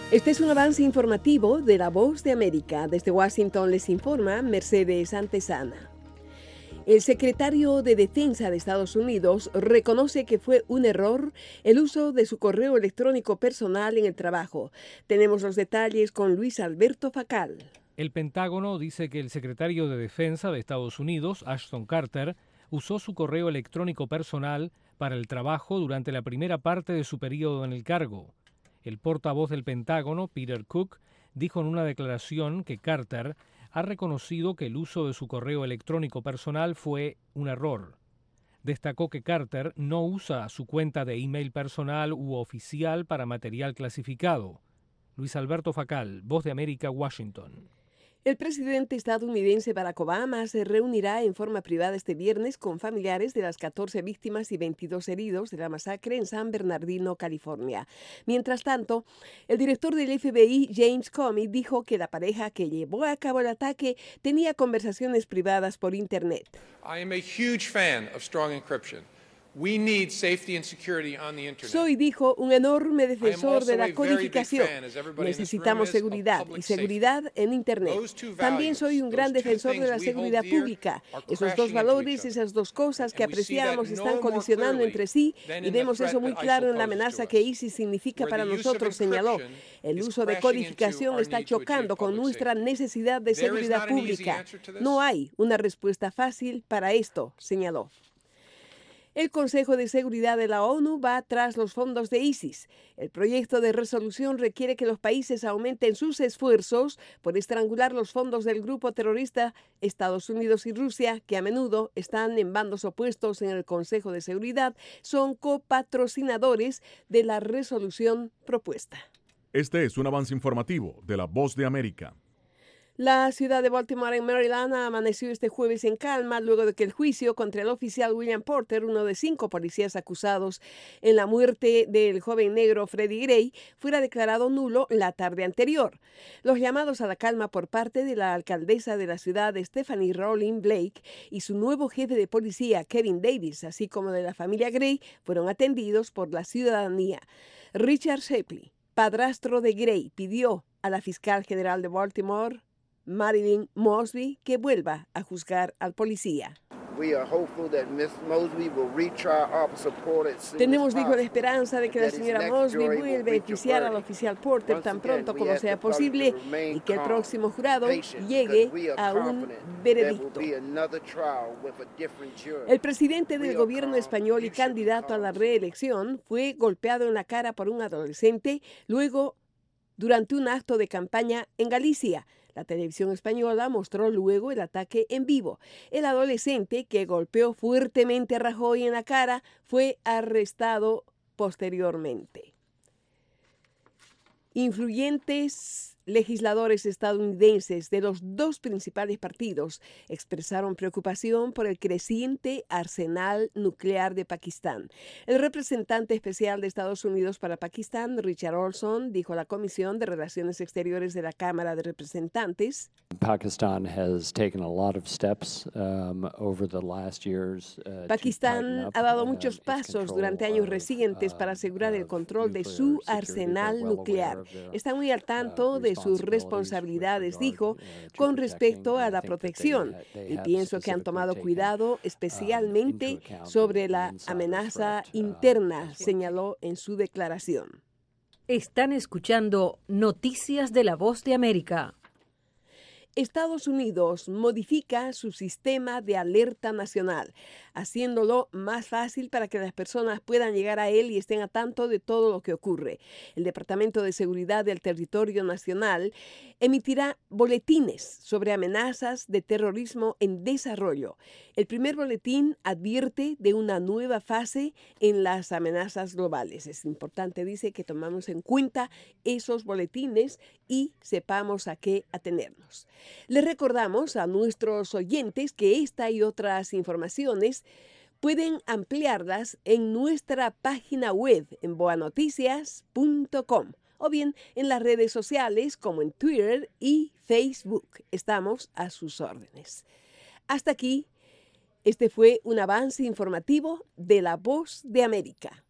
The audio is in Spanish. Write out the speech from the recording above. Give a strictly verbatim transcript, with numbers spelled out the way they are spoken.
Este es un avance informativo de La Voz de América. Desde Washington les informa Mercedes Antesana. El secretario de Defensa de Estados Unidos reconoce que fue un error el uso de su correo electrónico personal en el trabajo. Tenemos los detalles con Luis Alberto Facal. El Pentágono dice que el secretario de Defensa de Estados Unidos, Ashton Carter, usó su correo electrónico personal para el trabajo durante la primera parte de su periodo en el cargo. El portavoz del Pentágono, Peter Cook, dijo en una declaración que Carter ha reconocido que el uso de su correo electrónico personal fue un error. Destacó que Carter no usa su cuenta de email personal u oficial para material clasificado. Luis Alberto Facal, Voz de América, Washington. El presidente estadounidense Barack Obama se reunirá en forma privada este viernes con familiares de las catorce víctimas y veintidós heridos de la masacre en San Bernardino, California. Mientras tanto, el director del F B I, James Comey, dijo que la pareja que llevó a cabo el ataque tenía conversaciones privadas por Internet. I am a huge fan of strong encryption. We need safety and security on the internet. Soy, dijo, un enorme defensor de la codificación. Necesitamos seguridad y seguridad en Internet. También soy un gran defensor de la seguridad pública. Esos dos valores, esas dos cosas que apreciamos están colisionando entre sí y vemos eso muy claro en la amenaza que ISIS significa para nosotros, señaló. El uso de codificación está chocando con nuestra necesidad de seguridad pública. No hay una respuesta fácil para esto, señaló. El Consejo de Seguridad de la ONU va tras los fondos de ISIS. El proyecto de resolución requiere que los países aumenten sus esfuerzos por estrangular los fondos del grupo terrorista Estados Unidos y Rusia, que a menudo están en bandos opuestos en el Consejo de Seguridad, son copatrocinadores de la resolución propuesta. Este es un avance informativo de La Voz de América. La ciudad de Baltimore, en Maryland, amaneció este jueves en calma luego de que el juicio contra el oficial William Porter, uno de cinco policías acusados en la muerte del joven negro Freddie Gray, fuera declarado nulo la tarde anterior. Los llamados a la calma por parte de la alcaldesa de la ciudad, Stephanie Rowling Blake, y su nuevo jefe de policía, Kevin Davis, así como de la familia Gray, fueron atendidos por la ciudadanía. Richard Shepley, padrastro de Gray, pidió a la fiscal general de Baltimore, Marilyn Mosby, que vuelva a juzgar al policía. Tenemos, dijo, la esperanza de que la señora Mosby vuelva a beneficiar al oficial Porter tan pronto como sea posible y que el próximo jurado llegue a un veredicto. El presidente del gobierno español y candidato a la reelección fue golpeado en la cara por un adolescente luego durante un acto de campaña en Galicia. La televisión española mostró luego el ataque en vivo. El adolescente, que golpeó fuertemente a Rajoy en la cara, fue arrestado posteriormente. Influyentes legisladores estadounidenses de los dos principales partidos expresaron preocupación por el creciente arsenal nuclear de Pakistán. El representante especial de Estados Unidos para Pakistán, Richard Olson, dijo a la Comisión de Relaciones Exteriores de la Cámara de Representantes: Pakistán has taken a lot of steps um, over the last years. Uh, Pakistán ha dado muchos pasos durante años recientes para asegurar el control de su arsenal nuclear. Están muy al tanto de sus responsabilidades, dijo, con respecto a la protección, y pienso que han tomado cuidado especialmente sobre la amenaza interna, señaló en su declaración. Están escuchando Noticias de La Voz de América. Estados Unidos modifica su sistema de alerta nacional, haciéndolo más fácil para que las personas puedan llegar a él y estén a tanto de todo lo que ocurre. El Departamento de Seguridad del Territorio Nacional emitirá boletines sobre amenazas de terrorismo en desarrollo. El primer boletín advierte de una nueva fase en las amenazas globales. Es importante, dice, que tomamos en cuenta esos boletines y sepamos a qué atenernos. Les recordamos a nuestros oyentes que esta y otras informaciones pueden ampliarlas en nuestra página web en boa noticias punto com o bien en las redes sociales como en Twitter y Facebook. Estamos a sus órdenes. Hasta aquí, este fue un avance informativo de La Voz de América.